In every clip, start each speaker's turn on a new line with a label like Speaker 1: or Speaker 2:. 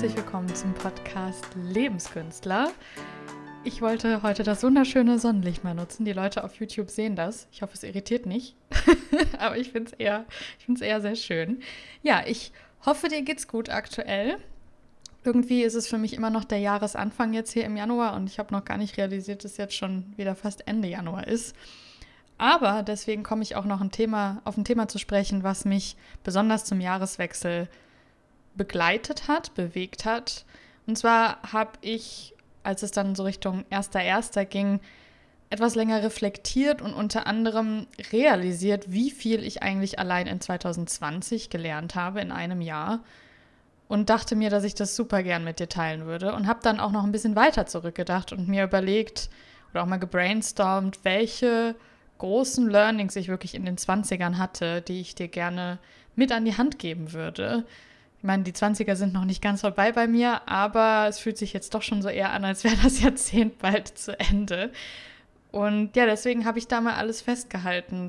Speaker 1: herzlich willkommen zum Podcast Lebenskünstler. Ich wollte heute das wunderschöne Sonnenlicht mal nutzen. Die Leute auf YouTube sehen das. Ich hoffe, es irritiert nicht. Aber ich finde es eher sehr schön. Ja, ich hoffe, dir geht's gut aktuell. Irgendwie ist es für mich immer noch der Jahresanfang jetzt hier im Januar und ich habe noch gar nicht realisiert, dass jetzt schon wieder fast Ende Januar ist. Aber deswegen komme ich auch noch auf ein Thema zu sprechen, was mich besonders zum Jahreswechsel begleitet hat, bewegt hat. Und zwar habe ich, als es dann so Richtung 1.1. ging, etwas länger reflektiert und unter anderem realisiert, wie viel ich eigentlich allein in 2020 gelernt habe in einem Jahr. Und dachte mir, dass ich das super gern mit dir teilen würde. Und habe dann auch noch ein bisschen weiter zurückgedacht und mir überlegt oder auch mal gebrainstormt, welche großen Learnings ich wirklich in den 20ern hatte, die ich dir gerne mit an die Hand geben würde. Ich meine, die 20er sind noch nicht ganz vorbei bei mir, aber es fühlt sich jetzt doch schon so eher an, als wäre das Jahrzehnt bald zu Ende. Und ja, deswegen habe ich da mal alles festgehalten,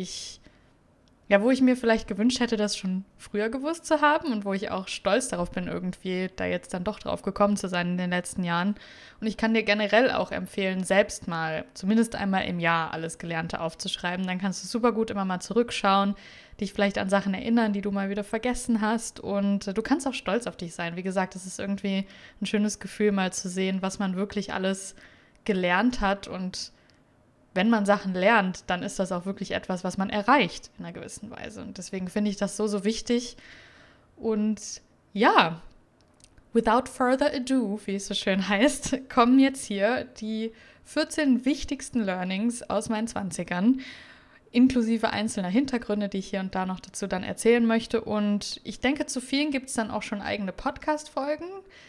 Speaker 1: wo ich mir vielleicht gewünscht hätte, das schon früher gewusst zu haben und wo ich auch stolz darauf bin, irgendwie da jetzt dann doch drauf gekommen zu sein in den letzten Jahren. Und ich kann dir generell auch empfehlen, selbst mal, zumindest einmal im Jahr, alles Gelernte aufzuschreiben. Dann kannst du super gut immer mal zurückschauen, dich vielleicht an Sachen erinnern, die du mal wieder vergessen hast. Und du kannst auch stolz auf dich sein. Wie gesagt, es ist irgendwie ein schönes Gefühl, mal zu sehen, was man wirklich alles gelernt hat. Und wenn man Sachen lernt, dann ist das auch wirklich etwas, was man erreicht in einer gewissen Weise. Und deswegen finde ich das so, so wichtig. Und ja, without further ado, wie es so schön heißt, kommen jetzt hier die 14 wichtigsten Learnings aus meinen 20ern, inklusive einzelner Hintergründe, die ich hier und da noch dazu dann erzählen möchte. Und ich denke, zu vielen gibt es dann auch schon eigene Podcast-Folgen.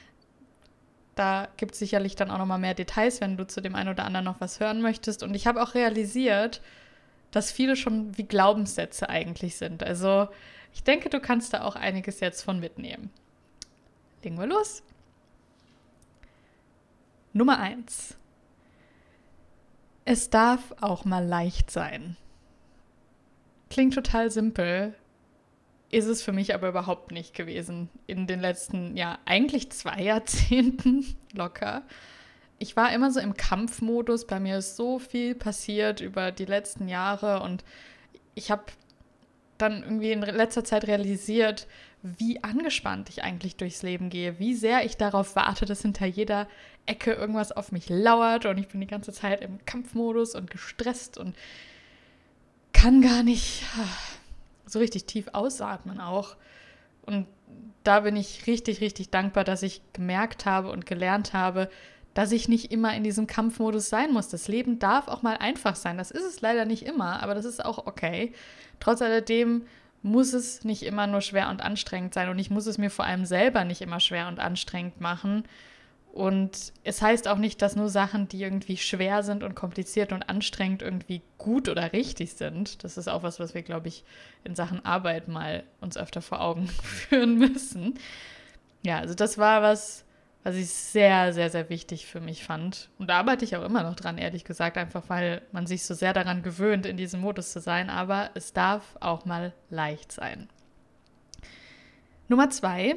Speaker 1: Da gibt es sicherlich dann auch noch mal mehr Details, wenn du zu dem einen oder anderen noch was hören möchtest. Und ich habe auch realisiert, dass viele schon wie Glaubenssätze eigentlich sind. Also ich denke, du kannst da auch einiges jetzt von mitnehmen. Legen wir los. Nummer 1. Es darf auch mal leicht sein. Klingt total simpel, ist es für mich aber überhaupt nicht gewesen in den letzten, eigentlich 2 Jahrzehnten locker. Ich war immer so im Kampfmodus, bei mir ist so viel passiert über die letzten Jahre und ich habe dann irgendwie in letzter Zeit realisiert, wie angespannt ich eigentlich durchs Leben gehe, wie sehr ich darauf warte, dass hinter jeder Ecke irgendwas auf mich lauert und ich bin die ganze Zeit im Kampfmodus und gestresst und kann gar nicht so richtig tief ausatmen auch. Und da bin ich richtig, richtig dankbar, dass ich gemerkt habe und gelernt habe, dass ich nicht immer in diesem Kampfmodus sein muss. Das Leben darf auch mal einfach sein. Das ist es leider nicht immer, aber das ist auch okay. Trotz alledem muss es nicht immer nur schwer und anstrengend sein und ich muss es mir vor allem selber nicht immer schwer und anstrengend machen. Und es heißt auch nicht, dass nur Sachen, die irgendwie schwer sind und kompliziert und anstrengend irgendwie gut oder richtig sind. Das ist auch was wir, glaube ich, in Sachen Arbeit mal uns öfter vor Augen führen müssen. Ja, also das war was ich sehr, sehr, sehr wichtig für mich fand. Und da arbeite ich auch immer noch dran, ehrlich gesagt, einfach weil man sich so sehr daran gewöhnt, in diesem Modus zu sein. Aber es darf auch mal leicht sein. Nummer 2.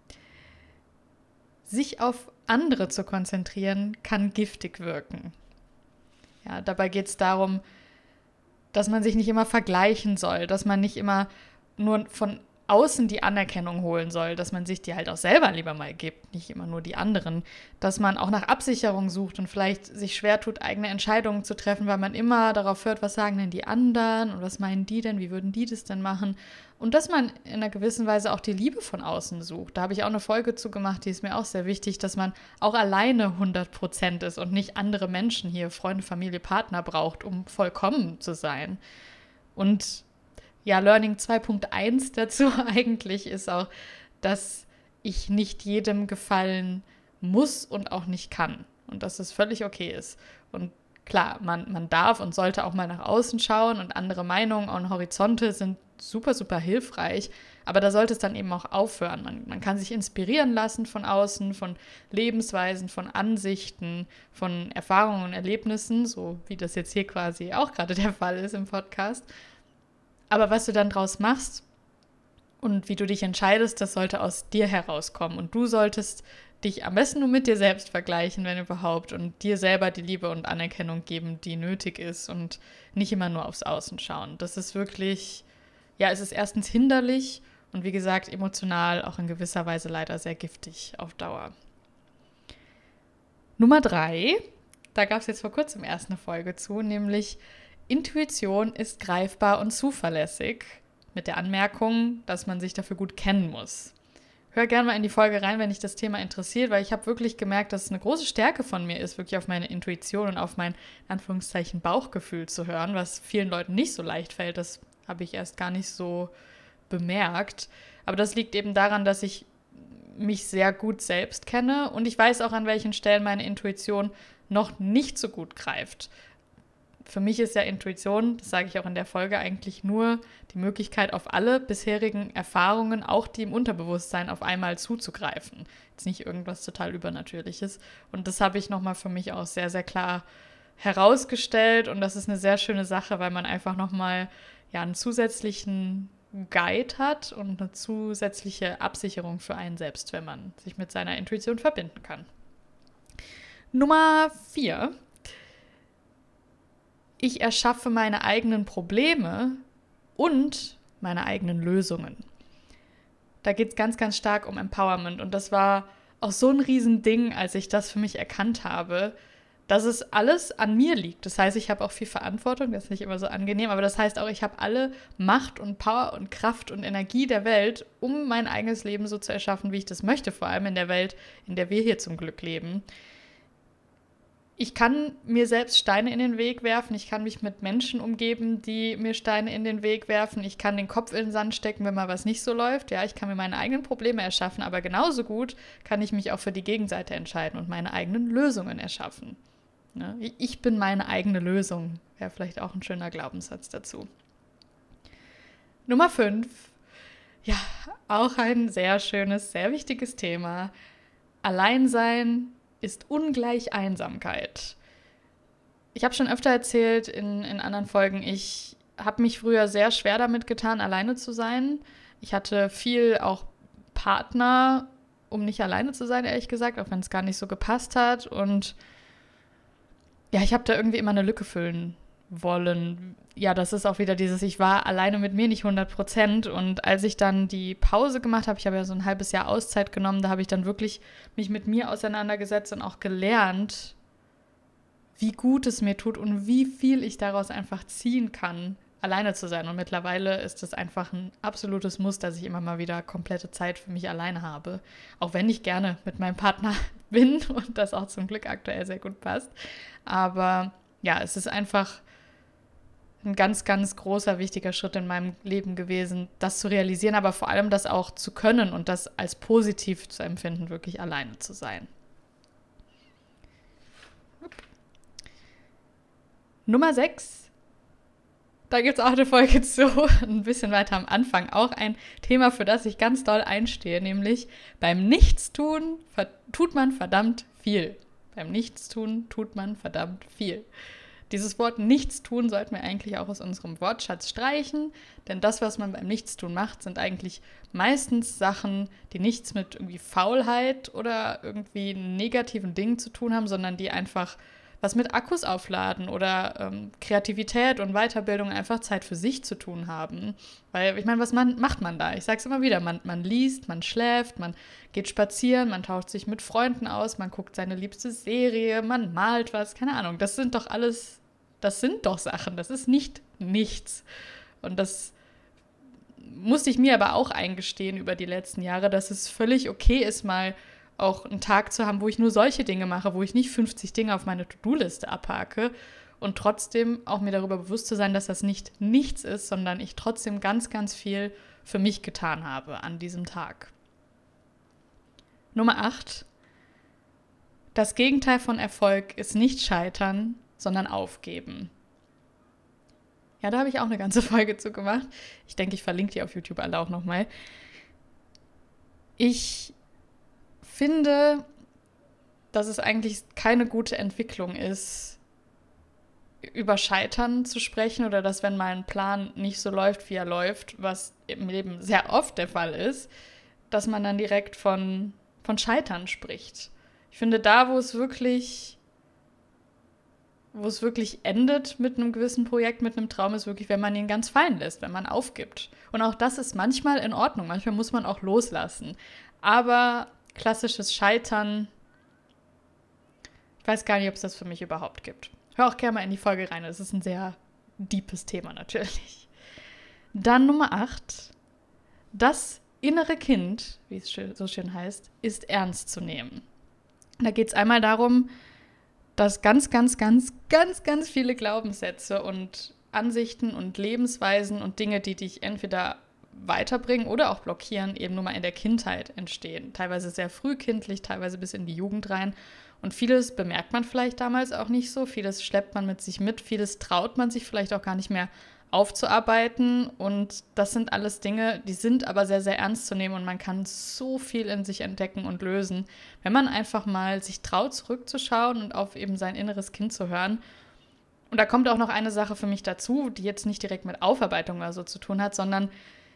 Speaker 1: Sich auf andere zu konzentrieren, kann giftig wirken. Ja, dabei geht es darum, dass man sich nicht immer vergleichen soll, dass man nicht immer nur von außen die Anerkennung holen soll, dass man sich die halt auch selber lieber mal gibt, nicht immer nur die anderen, dass man auch nach Absicherung sucht und vielleicht sich schwer tut, eigene Entscheidungen zu treffen, weil man immer darauf hört, was sagen denn die anderen und was meinen die denn, wie würden die das denn machen und dass man in einer gewissen Weise auch die Liebe von außen sucht. Da habe ich auch eine Folge zu gemacht, die ist mir auch sehr wichtig, dass man auch alleine 100% ist und nicht andere Menschen hier, Freunde, Familie, Partner braucht, um vollkommen zu sein. Und ja, Learning 2.1 dazu eigentlich ist auch, dass ich nicht jedem gefallen muss und auch nicht kann. Und dass es völlig okay ist. Und klar, man darf und sollte auch mal nach außen schauen und andere Meinungen und Horizonte sind super, super hilfreich. Aber da sollte es dann eben auch aufhören. Man kann sich inspirieren lassen von außen, von Lebensweisen, von Ansichten, von Erfahrungen und Erlebnissen, so wie das jetzt hier quasi auch gerade der Fall ist im Podcast. Aber was du dann draus machst Und wie du dich entscheidest, das sollte aus dir herauskommen. Und du solltest dich am besten nur mit dir selbst vergleichen, wenn überhaupt, und dir selber die Liebe und Anerkennung geben, die nötig ist und nicht immer nur aufs Außen schauen. Das ist wirklich, ja, es ist erstens hinderlich und wie gesagt emotional auch in gewisser Weise leider sehr giftig auf Dauer. Nummer 3, da gab es jetzt vor kurzem erst eine Folge zu, nämlich Intuition ist greifbar und zuverlässig, mit der Anmerkung, dass man sich dafür gut kennen muss. Hör gerne mal in die Folge rein, wenn dich das Thema interessiert, weil ich habe wirklich gemerkt, dass es eine große Stärke von mir ist, wirklich auf meine Intuition und auf mein, in Anführungszeichen, Bauchgefühl zu hören, was vielen Leuten nicht so leicht fällt. Das habe ich erst gar nicht so bemerkt. Aber das liegt eben daran, dass ich mich sehr gut selbst kenne und ich weiß auch, an welchen Stellen meine Intuition noch nicht so gut greift. Für mich ist ja Intuition, das sage ich auch in der Folge, eigentlich nur die Möglichkeit, auf alle bisherigen Erfahrungen, auch die im Unterbewusstsein, auf einmal zuzugreifen. Jetzt nicht irgendwas total Übernatürliches. Und das habe ich nochmal für mich auch sehr, sehr klar herausgestellt. Und das ist eine sehr schöne Sache, weil man einfach nochmal einen zusätzlichen Guide hat und eine zusätzliche Absicherung für einen selbst, wenn man sich mit seiner Intuition verbinden kann. Nummer 4. Ich erschaffe meine eigenen Probleme und meine eigenen Lösungen. Da geht es ganz, ganz stark um Empowerment. Und das war auch so ein Riesending, als ich das für mich erkannt habe, dass es alles an mir liegt. Das heißt, ich habe auch viel Verantwortung, das ist nicht immer so angenehm, aber das heißt auch, ich habe alle Macht und Power und Kraft und Energie der Welt, um mein eigenes Leben so zu erschaffen, wie ich das möchte, vor allem in der Welt, in der wir hier zum Glück leben. Ich kann mir selbst Steine in den Weg werfen, ich kann mich mit Menschen umgeben, die mir Steine in den Weg werfen, ich kann den Kopf in den Sand stecken, wenn mal was nicht so läuft, ja, ich kann mir meine eigenen Probleme erschaffen, aber genauso gut kann ich mich auch für die Gegenseite entscheiden und meine eigenen Lösungen erschaffen. Ja, ich bin meine eigene Lösung, wäre vielleicht auch ein schöner Glaubenssatz dazu. Nummer 5, ja, auch ein sehr schönes, sehr wichtiges Thema. Alleinsein ist ungleich Einsamkeit. Ich habe schon öfter erzählt in anderen Folgen, ich habe mich früher sehr schwer damit getan, alleine zu sein. Ich hatte viel auch Partner, um nicht alleine zu sein, ehrlich gesagt, auch wenn es gar nicht so gepasst hat. Und ja, ich habe da irgendwie immer eine Lücke füllen wollen. Ja, das ist auch wieder dieses, ich war alleine mit mir nicht 100%. Und als ich dann die Pause gemacht habe, ich habe ja so ein halbes Jahr Auszeit genommen, da habe ich dann wirklich mich mit mir auseinandergesetzt und auch gelernt, wie gut es mir tut und wie viel ich daraus einfach ziehen kann, alleine zu sein. Und mittlerweile ist es einfach ein absolutes Muss, dass ich immer mal wieder komplette Zeit für mich alleine habe. Auch wenn ich gerne mit meinem Partner bin und das auch zum Glück aktuell sehr gut passt. Aber ja, es ist einfach ein ganz, ganz großer, wichtiger Schritt in meinem Leben gewesen, das zu realisieren, aber vor allem das auch zu können und das als positiv zu empfinden, wirklich alleine zu sein. Nummer 6, da gibt es auch eine Folge zu, ein bisschen weiter am Anfang, auch ein Thema, für das ich ganz doll einstehe, nämlich beim Nichtstun tut man verdammt viel. Beim Nichtstun tut man verdammt viel. Dieses Wort Nichtstun sollten wir eigentlich auch aus unserem Wortschatz streichen, denn das, was man beim Nichtstun macht, sind eigentlich meistens Sachen, die nichts mit irgendwie Faulheit oder irgendwie negativen Dingen zu tun haben, sondern die einfach was mit Akkus aufladen oder Kreativität und Weiterbildung, einfach Zeit für sich zu tun haben. Weil, ich meine, was macht man da? Ich sage es immer wieder, man liest, man schläft, man geht spazieren, man tauscht sich mit Freunden aus, man guckt seine liebste Serie, man malt was, keine Ahnung. Das sind doch Sachen, das ist nicht nichts. Und das musste ich mir aber auch eingestehen über die letzten Jahre, dass es völlig okay ist, mal auch einen Tag zu haben, wo ich nur solche Dinge mache, wo ich nicht 50 Dinge auf meine To-Do-Liste abhake und trotzdem auch mir darüber bewusst zu sein, dass das nicht nichts ist, sondern ich trotzdem ganz, ganz viel für mich getan habe an diesem Tag. Nummer 8. Das Gegenteil von Erfolg ist nicht scheitern, sondern aufgeben. Ja, da habe ich auch eine ganze Folge zu gemacht. Ich denke, ich verlinke die auf YouTube alle auch nochmal. Ich finde, dass es eigentlich keine gute Entwicklung ist, über Scheitern zu sprechen oder dass, wenn mal ein Plan nicht so läuft, wie er läuft, was im Leben sehr oft der Fall ist, dass man dann direkt von Scheitern spricht. Ich finde, da, wo es wirklich endet mit einem gewissen Projekt, mit einem Traum, ist wirklich, wenn man ihn ganz fallen lässt, wenn man aufgibt. Und auch das ist manchmal in Ordnung. Manchmal muss man auch loslassen. Aber klassisches Scheitern, ich weiß gar nicht, ob es das für mich überhaupt gibt. Hör auch gerne mal in die Folge rein. Das ist ein sehr deepes Thema natürlich. Dann Nummer 8. Das innere Kind, wie es so schön heißt, ist ernst zu nehmen. Da geht es einmal darum, dass ganz, ganz, ganz, ganz, ganz viele Glaubenssätze und Ansichten und Lebensweisen und Dinge, die dich entweder weiterbringen oder auch blockieren, eben nur mal in der Kindheit entstehen. Teilweise sehr frühkindlich, teilweise bis in die Jugend rein. Und vieles bemerkt man vielleicht damals auch nicht so, vieles schleppt man mit sich mit, vieles traut man sich vielleicht auch gar nicht mehr aufzuarbeiten. Und das sind alles Dinge, die sind aber sehr, sehr ernst zu nehmen und man kann so viel in sich entdecken und lösen, wenn man einfach mal sich traut, zurückzuschauen und auf eben sein inneres Kind zu hören. Und da kommt auch noch eine Sache für mich dazu, die jetzt nicht direkt mit Aufarbeitung oder so zu tun hat, sondern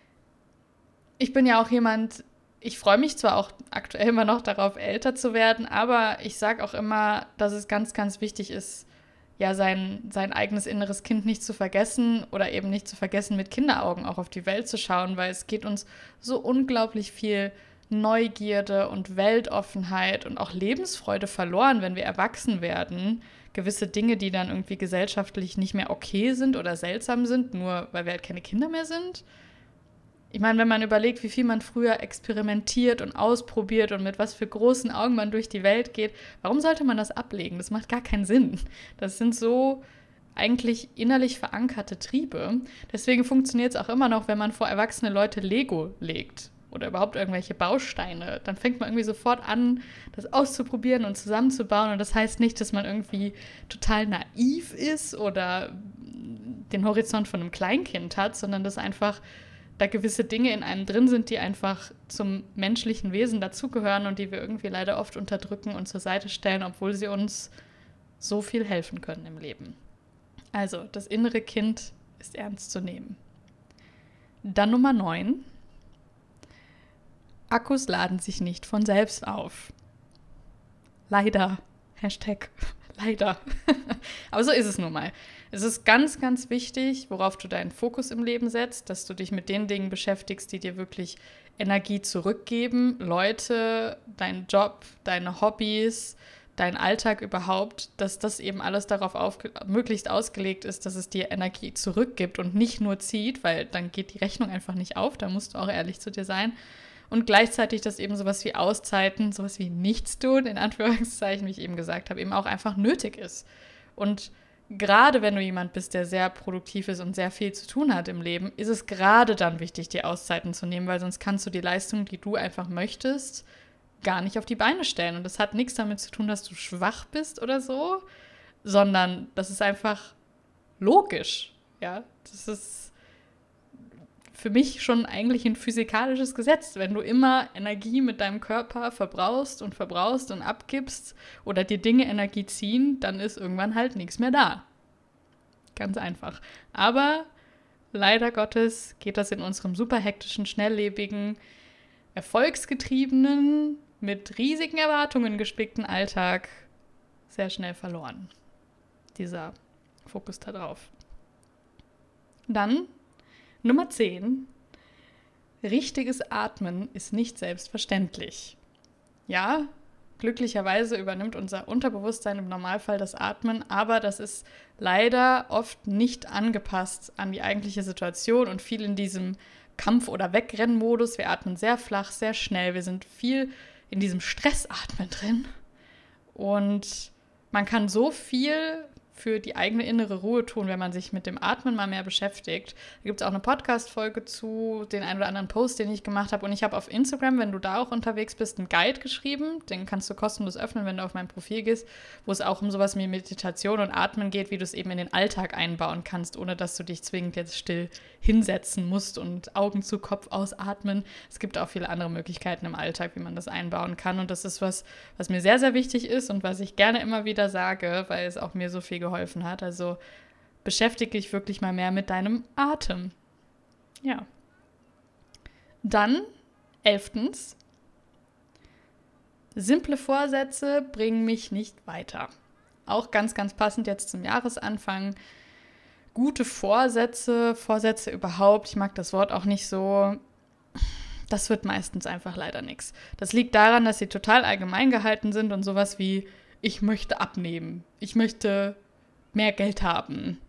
Speaker 1: ich bin ja auch jemand, ich freue mich zwar auch aktuell immer noch darauf, älter zu werden, aber ich sage auch immer, dass es ganz, ganz wichtig ist, ja, sein eigenes inneres Kind nicht zu vergessen oder eben nicht zu vergessen, mit Kinderaugen auch auf die Welt zu schauen, weil es geht uns so unglaublich viel Neugierde und Weltoffenheit und auch Lebensfreude verloren, wenn wir erwachsen werden. Gewisse Dinge, die dann irgendwie gesellschaftlich nicht mehr okay sind oder seltsam sind, nur weil wir halt keine Kinder mehr sind. Ich meine, wenn man überlegt, wie viel man früher experimentiert und ausprobiert und mit was für großen Augen man durch die Welt geht, warum sollte man das ablegen? Das macht gar keinen Sinn. Das sind so eigentlich innerlich verankerte Triebe. Deswegen funktioniert es auch immer noch, wenn man vor erwachsene Leute Lego legt oder überhaupt irgendwelche Bausteine. Dann fängt man irgendwie sofort an, das auszuprobieren und zusammenzubauen. Und das heißt nicht, dass man irgendwie total naiv ist oder den Horizont von einem Kleinkind hat, sondern dass einfach da gewisse Dinge in einem drin sind, die einfach zum menschlichen Wesen dazugehören und die wir irgendwie leider oft unterdrücken und zur Seite stellen, obwohl sie uns so viel helfen können im Leben. Also, das innere Kind ist ernst zu nehmen. Dann Nummer 9. Akkus laden sich nicht von selbst auf. Leider. Hashtag leider. Aber so ist es nun mal. Es ist ganz, ganz wichtig, worauf du deinen Fokus im Leben setzt, dass du dich mit den Dingen beschäftigst, die dir wirklich Energie zurückgeben. Leute, dein Job, deine Hobbys, dein Alltag überhaupt, dass das eben alles darauf möglichst ausgelegt ist, dass es dir Energie zurückgibt und nicht nur zieht, weil dann geht die Rechnung einfach nicht auf, da musst du auch ehrlich zu dir sein. Und gleichzeitig, dass eben sowas wie Auszeiten, sowas wie Nichtstun, in Anführungszeichen, wie ich eben gesagt habe, eben auch einfach nötig ist. Und gerade wenn du jemand bist, der sehr produktiv ist und sehr viel zu tun hat im Leben, ist es gerade dann wichtig, die Auszeiten zu nehmen, weil sonst kannst du die Leistung, die du einfach möchtest, gar nicht auf die Beine stellen. Und das hat nichts damit zu tun, dass du schwach bist oder so, sondern das ist einfach logisch. Ja, das ist für mich schon eigentlich ein physikalisches Gesetz. Wenn du immer Energie mit deinem Körper verbrauchst und abgibst oder dir Dinge Energie ziehen, dann ist irgendwann halt nichts mehr da. Ganz einfach. Aber leider Gottes geht das in unserem super hektischen, schnelllebigen, erfolgsgetriebenen, mit riesigen Erwartungen gespickten Alltag sehr schnell verloren. Dieser Fokus da drauf. Dann Nummer 10. Richtiges Atmen ist nicht selbstverständlich. Ja, glücklicherweise übernimmt unser Unterbewusstsein im Normalfall das Atmen, aber das ist leider oft nicht angepasst an die eigentliche Situation und viel in diesem Kampf- oder Wegrennmodus. Wir atmen sehr flach, sehr schnell. Wir sind viel in diesem Stressatmen drin. Und man kann so viel für die eigene innere Ruhe tun, wenn man sich mit dem Atmen mal mehr beschäftigt. Da gibt es auch eine Podcast-Folge zu, den einen oder anderen Post, den ich gemacht habe. Und ich habe auf Instagram, wenn du da auch unterwegs bist, einen Guide geschrieben. Den kannst du kostenlos öffnen, wenn du auf mein Profil gehst, wo es auch um sowas wie Meditation und Atmen geht, wie du es eben in den Alltag einbauen kannst, ohne dass du dich zwingend jetzt still hinsetzen musst und Augen zu, Kopf ausatmen. Es gibt auch viele andere Möglichkeiten im Alltag, wie man das einbauen kann. Und das ist was mir sehr, sehr wichtig ist und was ich gerne immer wieder sage, weil es auch mir so viel geholfen geholfen hat. Also beschäftige dich wirklich mal mehr mit deinem Atem. Ja. Dann 11. Simple Vorsätze bringen mich nicht weiter. Auch ganz, ganz passend jetzt zum Jahresanfang. Gute Vorsätze überhaupt, ich mag das Wort auch nicht so, das wird meistens einfach leider nichts. Das liegt daran, dass sie total allgemein gehalten sind und sowas wie, ich möchte abnehmen, ich möchte mehr Geld haben,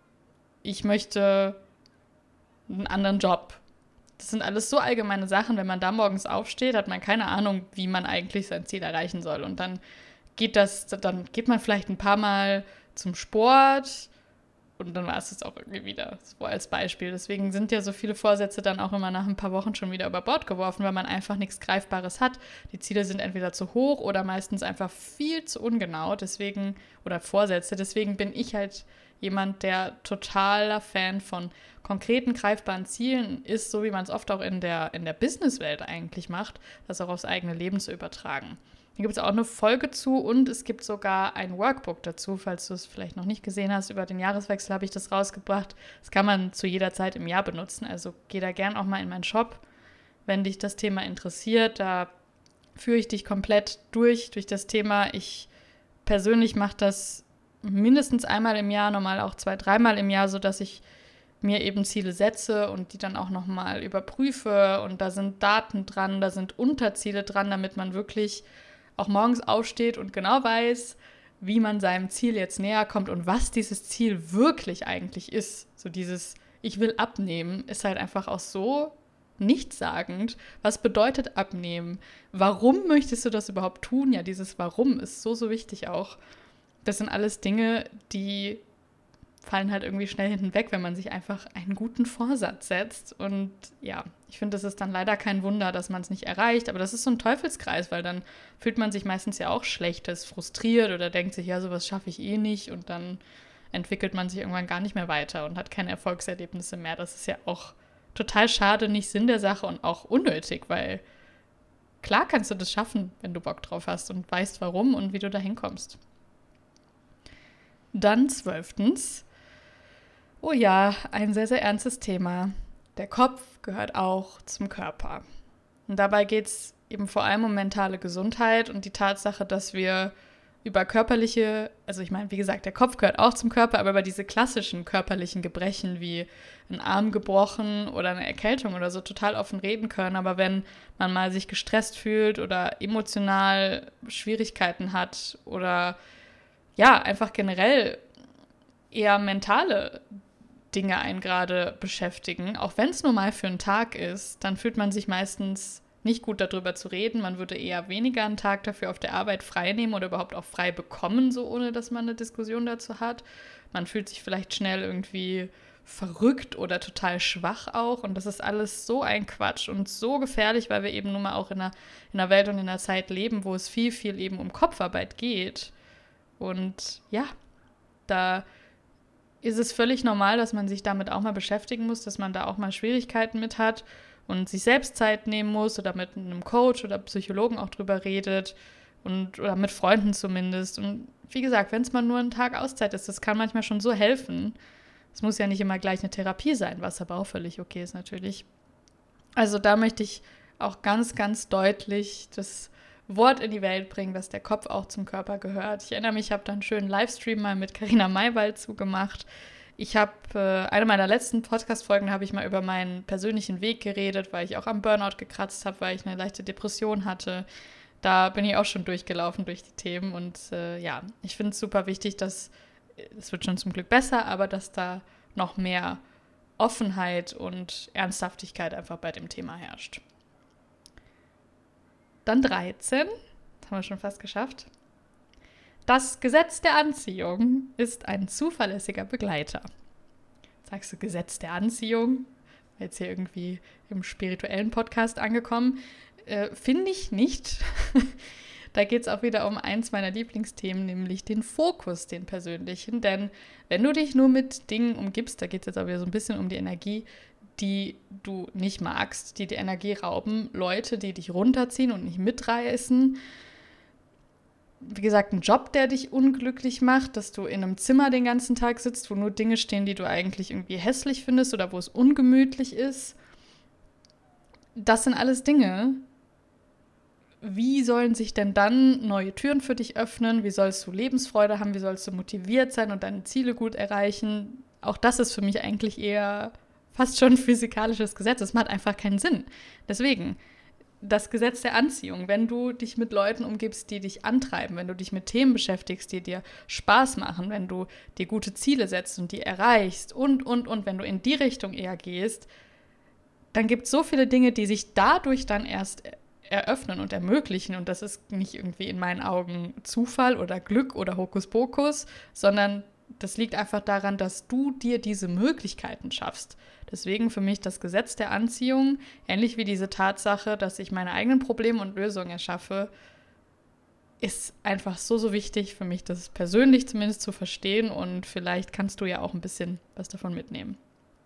Speaker 1: ich möchte einen anderen Job. Das sind alles so allgemeine Sachen, wenn man da morgens aufsteht, hat man keine Ahnung, wie man eigentlich sein Ziel erreichen soll. Und dann geht man vielleicht ein paar Mal zum Sport und dann war es das auch irgendwie wieder, so als Beispiel. Deswegen sind ja so viele Vorsätze dann auch immer nach ein paar Wochen schon wieder über Bord geworfen, weil man einfach nichts Greifbares hat. Die Ziele sind entweder zu hoch oder meistens einfach viel zu ungenau, oder Vorsätze. Deswegen bin ich halt jemand, der totaler Fan von konkreten, greifbaren Zielen ist, so wie man es oft auch in der Businesswelt eigentlich macht, das auch aufs eigene Leben zu übertragen. Da gibt es auch eine Folge zu und es gibt sogar ein Workbook dazu, falls du es vielleicht noch nicht gesehen hast. Über den Jahreswechsel habe ich das rausgebracht. Das kann man zu jeder Zeit im Jahr benutzen, also geh da gern auch mal in meinen Shop, wenn dich das Thema interessiert. Da führe ich dich komplett durch das Thema. Ich persönlich mache das mindestens einmal im Jahr, normal auch 2-3 Mal im Jahr, sodass ich mir eben Ziele setze und die dann auch nochmal überprüfe. Und da sind Daten dran, da sind Unterziele dran, damit man wirklich auch morgens aufsteht und genau weiß, wie man seinem Ziel jetzt näher kommt und was dieses Ziel wirklich eigentlich ist. So dieses Ich will abnehmen ist halt einfach auch so nichtssagend. Was bedeutet abnehmen? Warum möchtest du das überhaupt tun? Ja, dieses Warum ist so, so wichtig auch. Das sind alles Dinge, die fallen halt irgendwie schnell hinten weg, wenn man sich einfach einen guten Vorsatz setzt. Und ja, ich finde, das ist dann leider kein Wunder, dass man es nicht erreicht. Aber das ist so ein Teufelskreis, weil dann fühlt man sich meistens ja auch schlecht, ist frustriert oder denkt sich, ja, sowas schaffe ich eh nicht. Und dann entwickelt man sich irgendwann gar nicht mehr weiter und hat keine Erfolgserlebnisse mehr. Das ist ja auch total schade, nicht Sinn der Sache und auch unnötig, weil klar kannst du das schaffen, wenn du Bock drauf hast und weißt, warum und wie du da hinkommst. Dann 12. Oh ja, ein sehr, sehr ernstes Thema. Der Kopf gehört auch zum Körper. Und dabei geht es eben vor allem um mentale Gesundheit und die Tatsache, dass wir über körperliche, also ich meine, wie gesagt, der Kopf gehört auch zum Körper, aber über diese klassischen körperlichen Gebrechen wie ein Arm gebrochen oder eine Erkältung oder so total offen reden können. Aber wenn man mal sich gestresst fühlt oder emotional Schwierigkeiten hat oder ja, einfach generell eher mentale Dinge einen gerade beschäftigen, auch wenn es nur mal für einen Tag ist, dann fühlt man sich meistens nicht gut darüber zu reden. Man würde eher weniger einen Tag dafür auf der Arbeit frei nehmen oder überhaupt auch frei bekommen, so ohne dass man eine Diskussion dazu hat. Man fühlt sich vielleicht schnell irgendwie verrückt oder total schwach auch und das ist alles so ein Quatsch und so gefährlich, weil wir eben nun mal auch in einer Welt und in einer Zeit leben, wo es viel, viel eben um Kopfarbeit geht. Und ja, da ist es völlig normal, dass man sich damit auch mal beschäftigen muss, dass man da auch mal Schwierigkeiten mit hat und sich selbst Zeit nehmen muss oder mit einem Coach oder Psychologen auch drüber redet oder mit Freunden zumindest. Und wie gesagt, wenn es mal nur ein Tag Auszeit ist, das kann manchmal schon so helfen. Es muss ja nicht immer gleich eine Therapie sein, was aber auch völlig okay ist natürlich. Also da möchte ich auch ganz, ganz deutlich das Wort in die Welt bringen, dass der Kopf auch zum Körper gehört. Ich erinnere mich, ich habe da einen schönen Livestream mal mit Carina Maywald zugemacht. Ich habe eine meiner letzten Podcast-Folgen, da habe ich mal über meinen persönlichen Weg geredet, weil ich auch am Burnout gekratzt habe, weil ich eine leichte Depression hatte. Da bin ich auch schon durchgelaufen durch die Themen und ja, ich finde es super wichtig, dass, es wird schon zum Glück besser, aber dass da noch mehr Offenheit und Ernsthaftigkeit einfach bei dem Thema herrscht. Dann 13, das haben wir schon fast geschafft. Das Gesetz der Anziehung ist ein zuverlässiger Begleiter. Sagst du Gesetz der Anziehung? Jetzt hier irgendwie im spirituellen Podcast angekommen. Finde ich nicht. Da geht es auch wieder um eins meiner Lieblingsthemen, nämlich den Fokus, den persönlichen. Denn wenn du dich nur mit Dingen umgibst, da geht es jetzt auch wieder so ein bisschen um die Energie, die du nicht magst, die dir Energie rauben, Leute, die dich runterziehen und nicht mitreißen, wie gesagt, einen Job, der dich unglücklich macht, dass du in einem Zimmer den ganzen Tag sitzt, wo nur Dinge stehen, die du eigentlich irgendwie hässlich findest oder wo es ungemütlich ist. Das sind alles Dinge. Wie sollen sich denn dann neue Türen für dich öffnen? Wie sollst du Lebensfreude haben? Wie sollst du motiviert sein und deine Ziele gut erreichen? Auch das ist für mich eigentlich eher fast schon ein physikalisches Gesetz. Es macht einfach keinen Sinn. Deswegen, das Gesetz der Anziehung, wenn du dich mit Leuten umgibst, die dich antreiben, wenn du dich mit Themen beschäftigst, die dir Spaß machen, wenn du dir gute Ziele setzt und die erreichst und, wenn du in die Richtung eher gehst, dann gibt es so viele Dinge, die sich dadurch dann erst eröffnen und ermöglichen. Und das ist nicht irgendwie in meinen Augen Zufall oder Glück oder Hokuspokus, sondern das liegt einfach daran, dass du dir diese Möglichkeiten schaffst. Deswegen für mich das Gesetz der Anziehung, ähnlich wie diese Tatsache, dass ich meine eigenen Probleme und Lösungen erschaffe, ist einfach so wichtig für mich, das persönlich zumindest zu verstehen, und vielleicht kannst du ja auch ein bisschen was davon mitnehmen.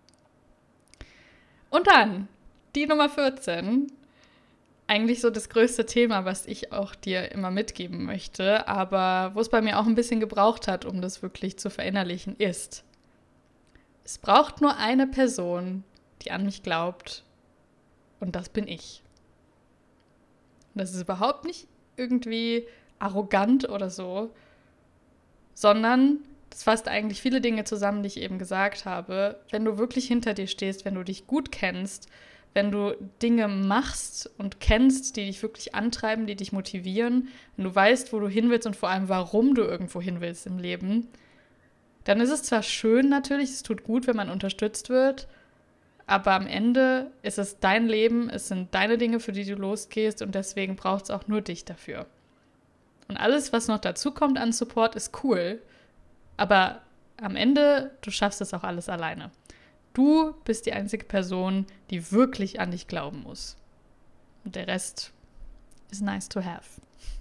Speaker 1: Und dann die Nummer 14, eigentlich so das größte Thema, was ich auch dir immer mitgeben möchte, aber wo es bei mir auch ein bisschen gebraucht hat, um das wirklich zu verinnerlichen, ist: Es braucht nur eine Person, die an mich glaubt, und das bin ich. Und das ist überhaupt nicht irgendwie arrogant oder so, sondern das fasst eigentlich viele Dinge zusammen, die ich eben gesagt habe. Wenn du wirklich hinter dir stehst, wenn du dich gut kennst, wenn du Dinge machst und kennst, die dich wirklich antreiben, die dich motivieren, wenn du weißt, wo du hin willst und vor allem, warum du irgendwo hin willst im Leben, dann ist es zwar schön natürlich, es tut gut, wenn man unterstützt wird, aber am Ende ist es dein Leben, es sind deine Dinge, für die du losgehst, und deswegen braucht es auch nur dich dafür. Und alles, was noch dazu kommt an Support, ist cool, aber am Ende, du schaffst es auch alles alleine. Du bist die einzige Person, die wirklich an dich glauben muss. Und der Rest ist nice to have.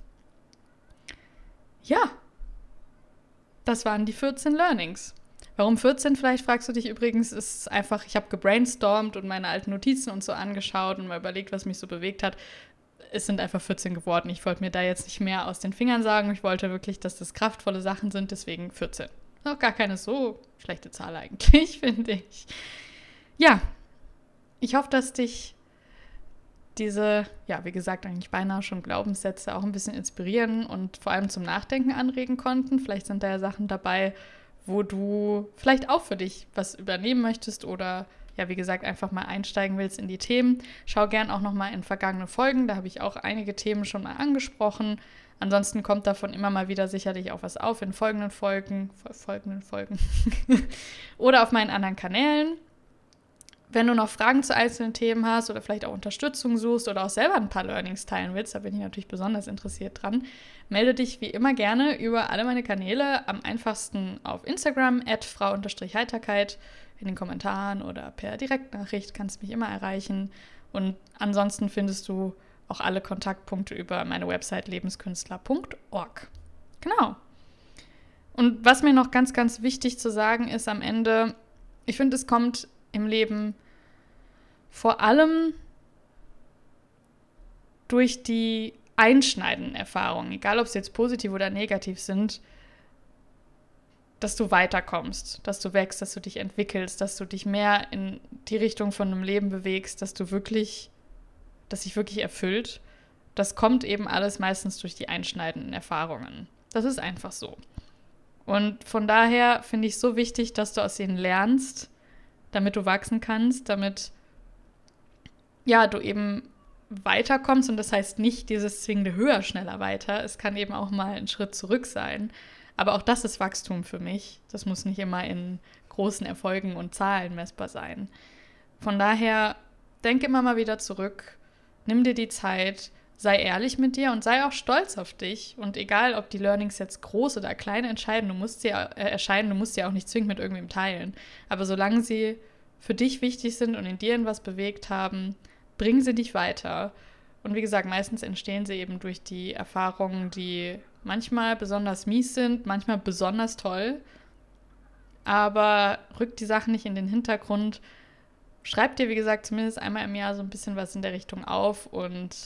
Speaker 1: Ja, das waren die 14 Learnings. Warum 14? Vielleicht fragst du dich übrigens, ist einfach, ich habe gebrainstormt und meine alten Notizen und so angeschaut und mal überlegt, was mich so bewegt hat. Es sind einfach 14 geworden. Ich wollte mir da jetzt nicht mehr aus den Fingern sagen. Ich wollte wirklich, dass das kraftvolle Sachen sind, deswegen 14. Auch gar keine so schlechte Zahl eigentlich, finde ich. Ja, ich hoffe, dass dich diese, ja, wie gesagt, eigentlich beinahe schon Glaubenssätze auch ein bisschen inspirieren und vor allem zum Nachdenken anregen konnten. Vielleicht sind da ja Sachen dabei, wo du vielleicht auch für dich was übernehmen möchtest oder, ja, wie gesagt, einfach mal einsteigen willst in die Themen. Schau gern auch nochmal in vergangene Folgen, da habe ich auch einige Themen schon mal angesprochen. Ansonsten kommt davon immer mal wieder sicherlich auch was auf in folgenden Folgen. Oder auf meinen anderen Kanälen. Wenn du noch Fragen zu einzelnen Themen hast oder vielleicht auch Unterstützung suchst oder auch selber ein paar Learnings teilen willst, da bin ich natürlich besonders interessiert dran, melde dich wie immer gerne über alle meine Kanäle, am einfachsten auf Instagram, @frau_heiterkeit, in den Kommentaren oder per Direktnachricht kannst du mich immer erreichen. Und ansonsten findest du auch alle Kontaktpunkte über meine Website lebenskünstler.org. Genau. Und was mir noch ganz, ganz wichtig zu sagen ist am Ende, ich finde, es kommt im Leben vor allem durch die einschneidenden Erfahrungen, egal ob sie jetzt positiv oder negativ sind, dass du weiterkommst, dass du wächst, dass du dich entwickelst, dass du dich mehr in die Richtung von einem Leben bewegst, dass dich wirklich erfüllt. Das kommt eben alles meistens durch die einschneidenden Erfahrungen. Das ist einfach so. Und von daher finde ich es so wichtig, dass du aus ihnen lernst, damit du wachsen kannst, damit ja, du eben weiterkommst. Und das heißt nicht dieses zwingende höher, schneller, weiter. Es kann eben auch mal ein Schritt zurück sein. Aber auch das ist Wachstum für mich. Das muss nicht immer in großen Erfolgen und Zahlen messbar sein. Von daher, denk immer mal wieder zurück, nimm dir die Zeit, sei ehrlich mit dir und sei auch stolz auf dich. Und egal, ob die Learnings jetzt groß oder klein erscheinen, du musst sie auch nicht zwingend mit irgendwem teilen. Aber solange sie für dich wichtig sind und in dir was bewegt haben, bringen sie dich weiter. Und wie gesagt, meistens entstehen sie eben durch die Erfahrungen, die manchmal besonders mies sind, manchmal besonders toll. Aber rück die Sachen nicht in den Hintergrund. Schreib dir, wie gesagt, zumindest einmal im Jahr so ein bisschen was in der Richtung auf und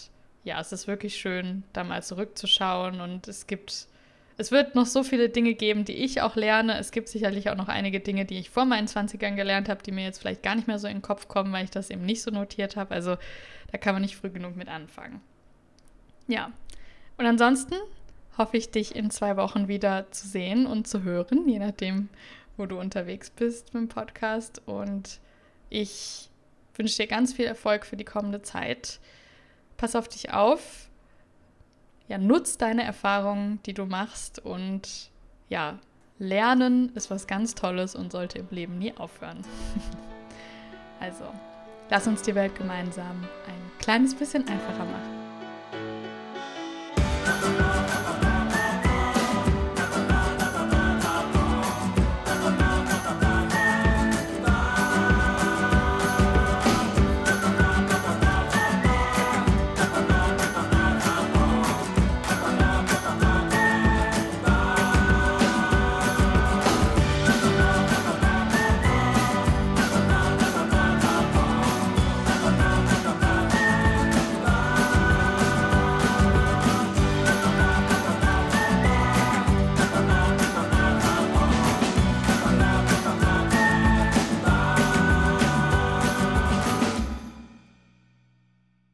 Speaker 1: ja, es ist wirklich schön, da mal zurückzuschauen und es wird noch so viele Dinge geben, die ich auch lerne. Es gibt sicherlich auch noch einige Dinge, die ich vor meinen 20ern gelernt habe, die mir jetzt vielleicht gar nicht mehr so in den Kopf kommen, weil ich das eben nicht so notiert habe. Also da kann man nicht früh genug mit anfangen. Ja, und ansonsten hoffe ich, dich in 2 Wochen wieder zu sehen und zu hören, je nachdem, wo du unterwegs bist mit dem Podcast. Und ich wünsche dir ganz viel Erfolg für die kommende Zeit. Pass auf dich auf. Ja, nutz deine Erfahrungen, die du machst. Und ja, Lernen ist was ganz Tolles und sollte im Leben nie aufhören. Also, lass uns die Welt gemeinsam ein kleines bisschen einfacher machen.